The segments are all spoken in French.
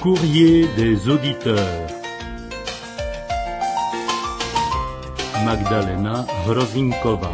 Courrier des auditeurs. Magdalena Hrozinková.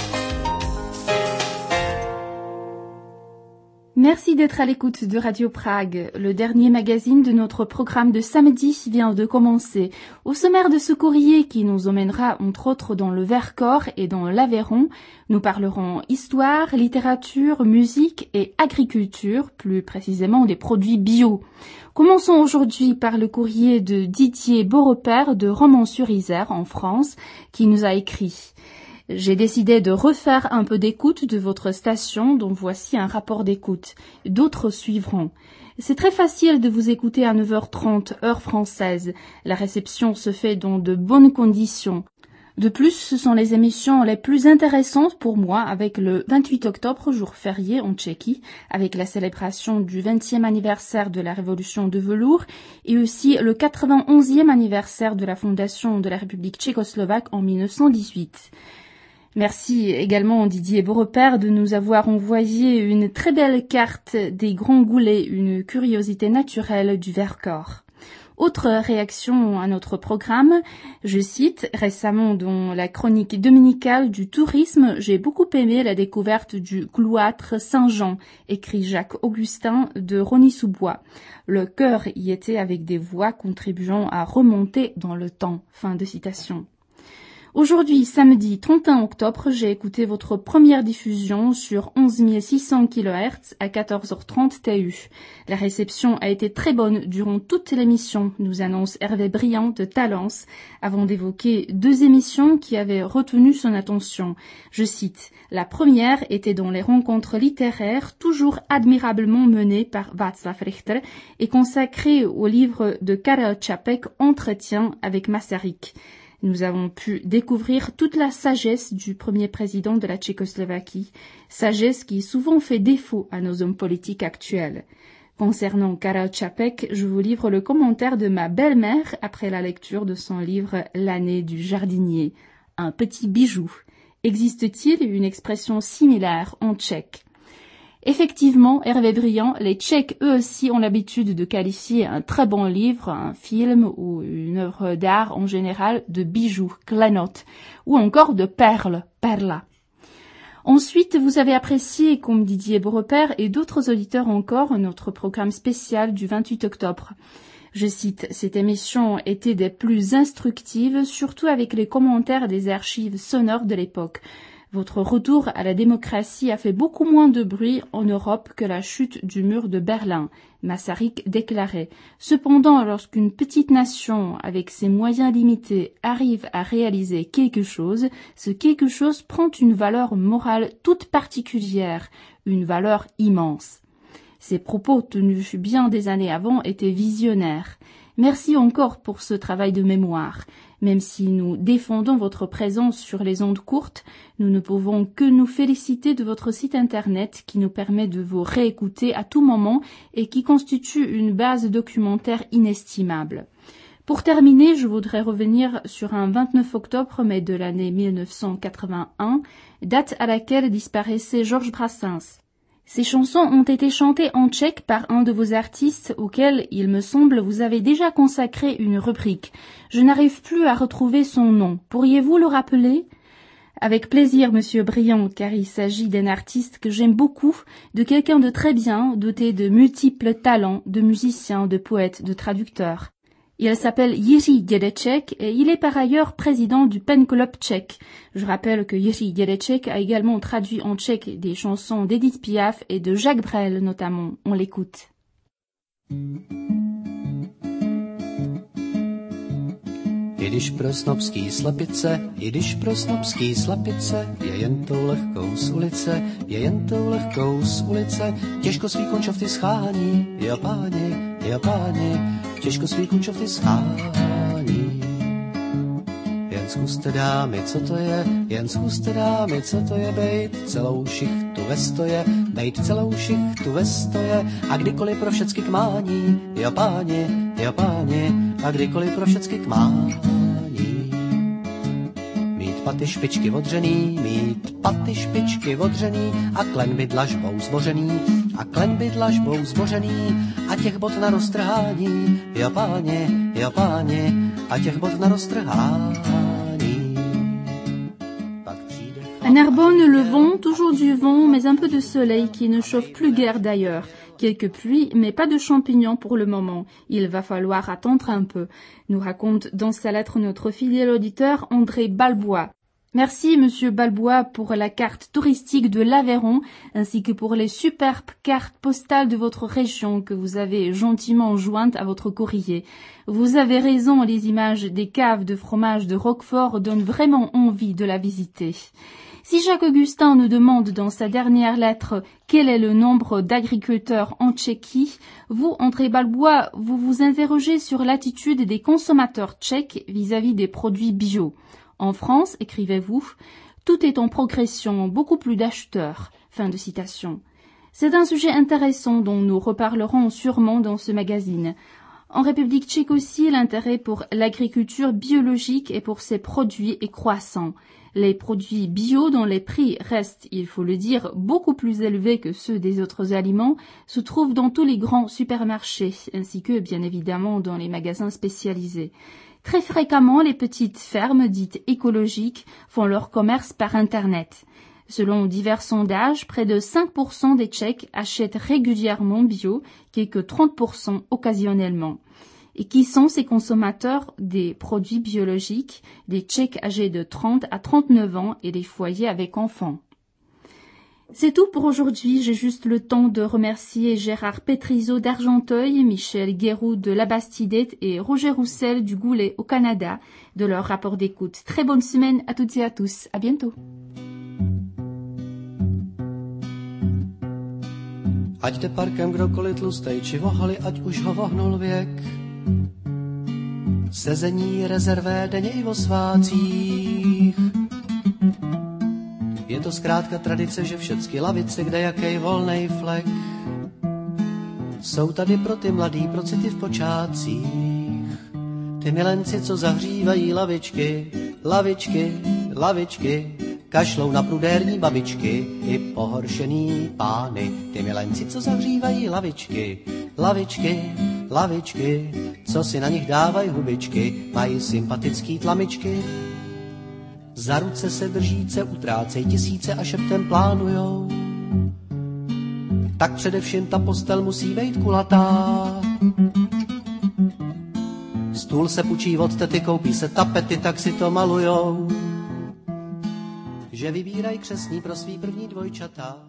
Merci d'être à l'écoute de Radio Prague. Le dernier magazine de notre programme de samedi vient de commencer. Au sommaire de ce courrier qui nous emmènera entre autres dans le Vercors et dans l'Aveyron, nous parlerons histoire, littérature, musique et agriculture, plus précisément des produits bio. Commençons aujourd'hui par le courrier de Didier Beaurepaire de Romans-sur-Isère en France qui nous a écrit. J'ai décidé de refaire un peu d'écoute de votre station, dont voici un rapport d'écoute. D'autres suivront. C'est très facile de vous écouter à 9h30, heure française. La réception se fait dans de bonnes conditions. De plus, ce sont les émissions les plus intéressantes pour moi avec le 28 octobre, jour férié en Tchéquie, avec la célébration du 20e anniversaire de la Révolution de velours et aussi le 91e anniversaire de la fondation de la République tchécoslovaque en 1918. Merci également Didier Beaurepaire de nous avoir envoyé une très belle carte des Grands Goulets, une curiosité naturelle du Vercors. Autre réaction à notre programme, je cite, récemment dans la chronique dominicale du tourisme, j'ai beaucoup aimé la découverte du cloître Saint-Jean, écrit Jacques Augustin de Rosny-sous-Bois. Le chœur y était avec des voix contribuant à remonter dans le temps. Fin de citation. Aujourd'hui, samedi 31 octobre, j'ai écouté votre première diffusion sur 11 600 kHz à 14h30 TU. La réception a été très bonne durant toute l'émission, nous annonce Hervé Briand de Talence, avant d'évoquer deux émissions qui avaient retenu son attention. Je cite, la première était dans les rencontres littéraires, toujours admirablement menées par Václav Richter et consacrée au livre de Karel Čapek, Entretien avec Masaryk. Nous avons pu découvrir toute la sagesse du premier président de la Tchécoslovaquie, sagesse qui souvent fait défaut à nos hommes politiques actuels. Concernant Karel Čapek, je vous livre le commentaire de ma belle-mère après la lecture de son livre L'année du jardinier. Un petit bijou. Existe-t-il une expression similaire en tchèque ? Effectivement, Hervé Briand, les Tchèques eux aussi ont l'habitude de qualifier un très bon livre, un film ou une œuvre d'art en général de bijoux, klenot, ou encore de perles, perla. Ensuite, vous avez apprécié, comme Didier Beaurepaire et d'autres auditeurs encore, notre programme spécial du 28 octobre. Je cite, cette émission était des plus instructives, surtout avec les commentaires des archives sonores de l'époque. Votre retour à la démocratie a fait beaucoup moins de bruit en Europe que la chute du mur de Berlin, Masaryk déclarait. Cependant, lorsqu'une petite nation, avec ses moyens limités, arrive à réaliser quelque chose, ce quelque chose prend une valeur morale toute particulière, une valeur immense. Ces propos tenus bien des années avant étaient visionnaires. Merci encore pour ce travail de mémoire. Même si nous défendons votre présence sur les ondes courtes, nous ne pouvons que nous féliciter de votre site internet qui nous permet de vous réécouter à tout moment et qui constitue une base documentaire inestimable. Pour terminer, je voudrais revenir sur un 29 octobre mais de l'année 1981, date à laquelle disparaissait Georges Brassens. Ces chansons ont été chantées en tchèque par un de vos artistes auquel, il me semble, vous avez déjà consacré une rubrique. Je n'arrive plus à retrouver son nom. Pourriez-vous le rappeler ? Avec plaisir, Monsieur Briand, car il s'agit d'un artiste que j'aime beaucoup, de quelqu'un de très bien, doté de multiples talents, de musicien, de poète, de traducteur. Il s'appelle Jiří Dědeček et il est par ailleurs président du Pen Club tchèque. Je rappelle que Jiří Dědeček a également traduit en tchèque des chansons d'Edith Piaf et de Jacques Brel notamment. On l'écoute. I když pro snobský slepice, i když pro snobský slepice, je jen tou lehkou z ulice, je jen tou lehkou z ulice, těžko svý končovty schání, jo páni, těžko svý končovty schání. Jen zkuste dámy, co to je, jen zkuste dámy, co to je, bejt celou šichtu ve stoje, bejt celou šichtu ve stoje, a kdykoliv pro všecky k mání, jo páni, a kdykoliv pro všecky k mání. paty špičky odřený, mít paty špičky odřený a klenby dlažbou zbořený, a klenby dlažbou zbořený a těch bot na roztrhání, jo páně, a těch bot na roztrhání. À Narbonne, le vent, toujours du vent, mais un peu de soleil qui ne chauffe plus guère d'ailleurs. Quelques pluies, mais pas de champignons pour le moment. Il va falloir attendre un peu, nous raconte dans sa lettre notre fidèle auditeur André Balbois. Merci Monsieur Balbois pour la carte touristique de l'Aveyron, ainsi que pour les superbes cartes postales de votre région que vous avez gentiment jointes à votre courrier. Vous avez raison, les images des caves de fromage de Roquefort donnent vraiment envie de la visiter. Si Jacques-Augustin nous demande dans sa dernière lettre quel est le nombre d'agriculteurs en Tchéquie, vous, André Balbois, vous vous interrogez sur l'attitude des consommateurs tchèques vis-à-vis des produits bio. En France, écrivez-vous, tout est en progression, beaucoup plus d'acheteurs. Fin de citation. C'est un sujet intéressant dont nous reparlerons sûrement dans ce magazine. En République tchèque aussi, l'intérêt pour l'agriculture biologique et pour ses produits est croissant. Les produits bio dont les prix restent, il faut le dire, beaucoup plus élevés que ceux des autres aliments, se trouvent dans tous les grands supermarchés, ainsi que, bien évidemment, dans les magasins spécialisés. Très fréquemment, les petites fermes dites écologiques font leur commerce par Internet. Selon divers sondages, près de 5% des Tchèques achètent régulièrement bio, quelques 30% occasionnellement. Et qui sont ces consommateurs des produits biologiques, des Tchèques âgés de 30 à 39 ans et des foyers avec enfants? C'est tout pour aujourd'hui. J'ai juste le temps de remercier Gérard Pétrizeau d'Argenteuil, Michel Guéroux de La Bastidette et Roger Roussel du Goulet au Canada de leur rapport d'écoute. Très bonne semaine à toutes et à tous. À bientôt. Ať jde parkem kdokoliv tlustej či vohali, ať už ho vohnul věk. Sezení rezervé denně i o svácích. Je to zkrátka tradice, že všecky lavice, kde jakej volnej flek. Jsou tady pro ty mladý, pro city v počátcích. Ty milenci, co zahřívají lavičky, lavičky, lavičky, kašlou na prudérní babičky i pohoršený pány. Ty milenci, co zahřívají lavičky, lavičky, lavičky, co si na nich dávají hubičky, mají sympatický tlamičky. Za ruce se držíce utrácej tisíce a šeptem plánujou. Tak především ta postel musí být kulatá. Stůl se půjčí od tety, koupí se tapety, tak si to malujou. Že vybírají křestní pro svý první dvojčata.